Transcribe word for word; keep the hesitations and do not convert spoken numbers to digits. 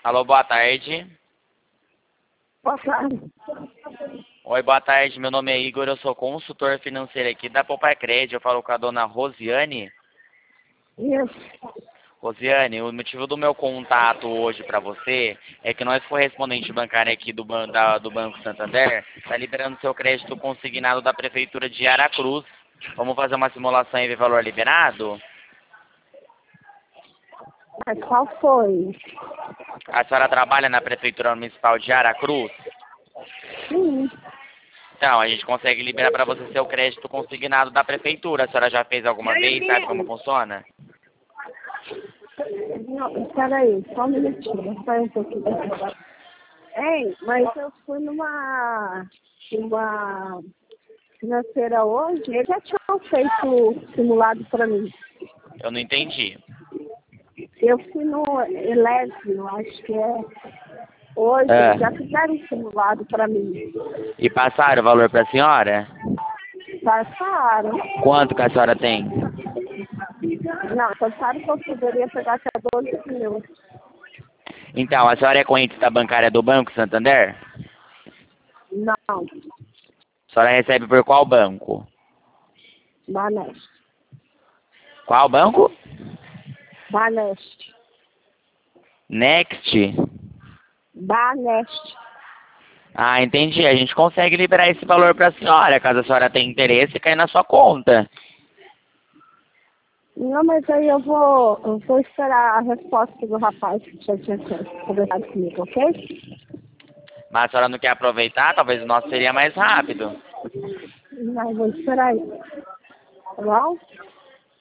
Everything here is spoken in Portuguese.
Alô, boa tarde. Boa tarde. Oi, boa tarde. Meu nome é Igor, eu sou consultor financeiro aqui da Poupar Crédito. Eu falo com a dona Rosiane. Isso. Rosiane, o motivo do meu contato hoje para você é que nós, correspondente bancário aqui do, ban da, do Banco Santander, está liberando seu crédito consignado da Prefeitura de Aracruz. Vamos fazer uma simulação e ver valor liberado? Mas qual foi? A senhora trabalha na Prefeitura Municipal de Aracruz? Sim. Então, a gente consegue liberar para você seu crédito consignado da Prefeitura. A senhora já fez alguma vez? Sabe como funciona? Não, peraí, só um minutinho. Espera um pouquinho. Ei, mas eu fui numa, numa financeira hoje, eles já tinham feito simulado para mim. Eu não entendi. Eu fui no Elésio, acho que é. Hoje, É. eles já fizeram um simulado para mim. E passaram o valor para a senhora? Passaram. Quanto que a senhora tem? Não, passaram que eu poderia pegar até doze mil. Então, a senhora é corrente da bancária do Banco Santander? Não, A senhora recebe por qual banco? Baneste. Qual banco? Baneste. Next? Baneste. Ah, entendi. A gente consegue liberar esse valor para a senhora, caso a senhora tenha interesse, cair na sua conta. Não, mas aí eu vou, eu vou esperar a resposta do rapaz que já tinha conversado comigo, ok? Mas a senhora não quer aproveitar? Talvez o nosso seria mais rápido. Não, eu vou esperar aí. Tá bom?